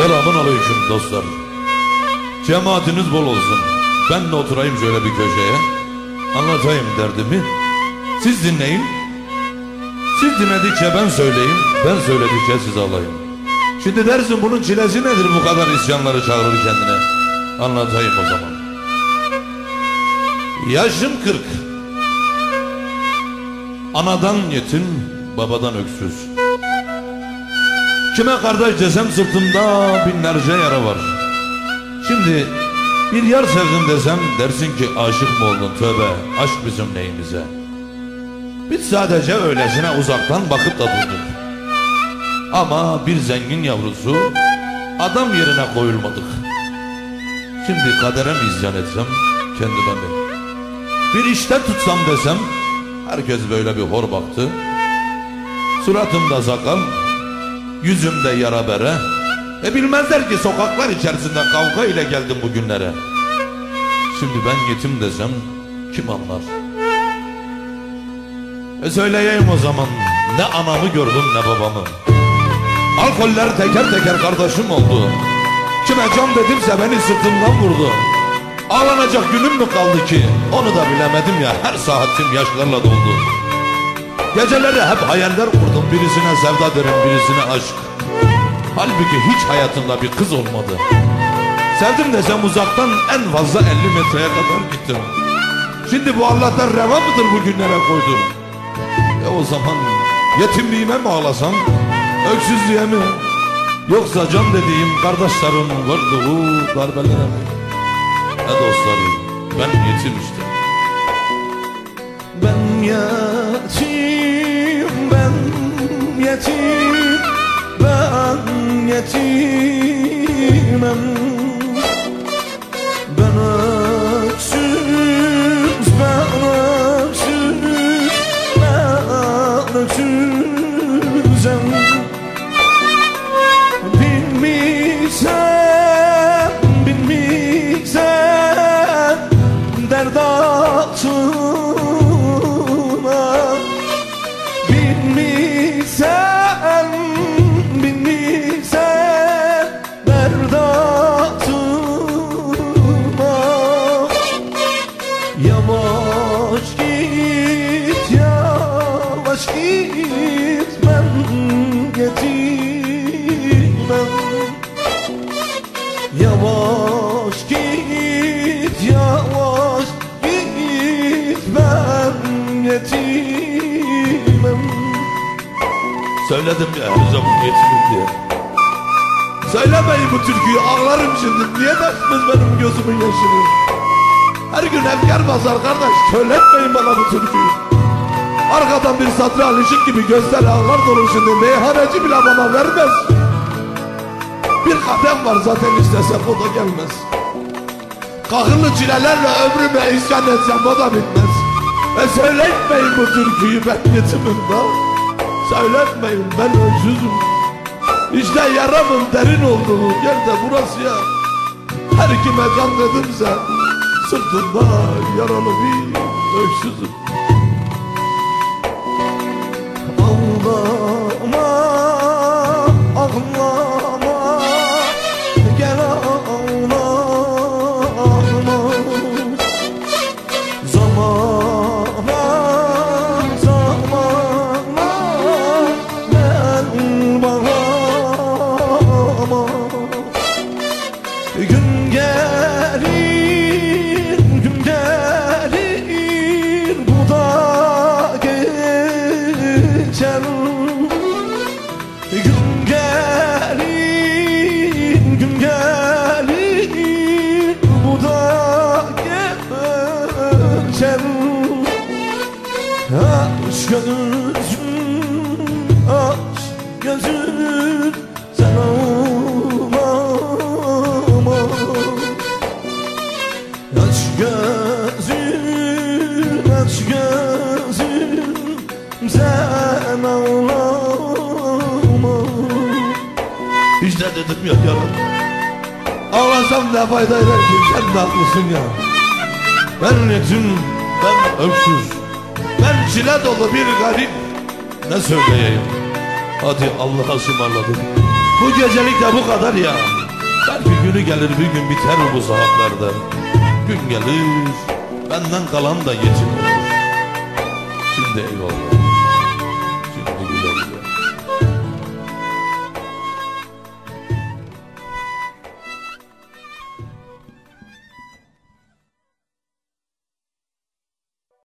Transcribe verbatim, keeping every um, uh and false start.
Selamun aleyküm dostlar. Cemaatiniz bol olsun. Ben de oturayım şöyle bir köşeye, anlatayım derdimi, siz dinleyin. Siz dinledikçe ben söyleyeyim, ben söyledikçe siz ağlayın. Şimdi dersin bunun çilesi nedir, bu kadar isyanları çağırır kendine. Anlatayım o zaman. Yaşım kırk. Anadan yetim, babadan öksüz. Kime kardeş desem sırtımda binlerce yara var. Şimdi bir yar sevdim desem dersin ki aşık mı oldun, tövbe, aşk bizim neyimize. Biz sadece öylesine uzaktan bakıp da durduk. Ama bir zengin yavrusu adam yerine koyulmadık. Şimdi kadere mi isyan etsem, kendime mi? Bir işte tutsam desem herkes böyle bir hor baktı. Suratımda sakal, yüzümde yara bere. E bilmezler ki sokaklar içerisinde kavga ile geldim bugünlere. Şimdi ben yetim desem kim anlar? E söyleyeyim o zaman, ne anamı gördüm ne babamı. Alkoller teker teker kardeşim oldu. Kime can dedimse beni sırtımdan vurdu. Ağlanacak günüm mü kaldı ki, onu da bilemedim ya, her saatim yaşlarla doldu. Geceleri hep hayaller kurdum, birisine sevda derim, birisine aşk. Halbuki hiç hayatımda bir kız olmadı. Sevdim desem uzaktan en fazla elli metreye kadar gittim. Şimdi bu Allah'tan reva mıdır bu günlere koydum? E o zaman yetimliğime mi ağlasam, öksüzlüğe mi, yoksa can dediğim kardeşlerin vurduğu darbelere mi? E dostlarım, ben yetim işte. Ben yetim, ben yetim, ben yetimim. Ben öksüz, ben öksüz, ben öksüzüm. Bilmişsem, bilmişsem dert altına. Bilmişsem, bilmişsem dert altına. Yavaş git, yavaş git, ben yetimim. Yavaş git, yavaş git, ben yetimim. Söyledim ya her zaman yetimim diye. Söylemeyin bu türküyü, ağlarım şimdi. Niye döktünüz benim gözümün yaşını? Her gün efkar basar kardeş, söyletmeyin bana bu türküyü. Arkadan bir satır alışık gibi gözler ağlar dolu şimdi. Meyhaneci bile bana vermez. Bir kadem var zaten, istesem o da gelmez. Kahırlı çilelerle ömrüme isyan etsem o da bitmez. Ve söyletmeyin bu türküyü, ben yetimim da. Söyletmeyin, ben öksüzüm. İşte yaramın derin olduğu yerde burası ya. Her kime can dedimse sırtında yaralı bir öksüzüm. Ağlama, ağlama, gel ağlama. Zamana, zamana gel bağlama. Gün gelir, gün gelir, bu da geçer. Gün gelir, gün gelir, bu da geçer. Aç gözüm, aç gözüm, sen ağlama. Aç gözüm, aç gözüm, sen ağlama. İşte dedim ya yalan. Ağlasam ne fayda eder ki, sen de haklısın ya. Ben yetim, ben öksüz, ben çile dolu bir garip. Ne söyleyeyim? Hadi Allah'a ısmarladık. Bu gecelik de bu kadar ya. Belki günü gelir bir gün biter bu saatlerde. Gün gelir benden kalan da yetim olur. Şimdi eyvallah.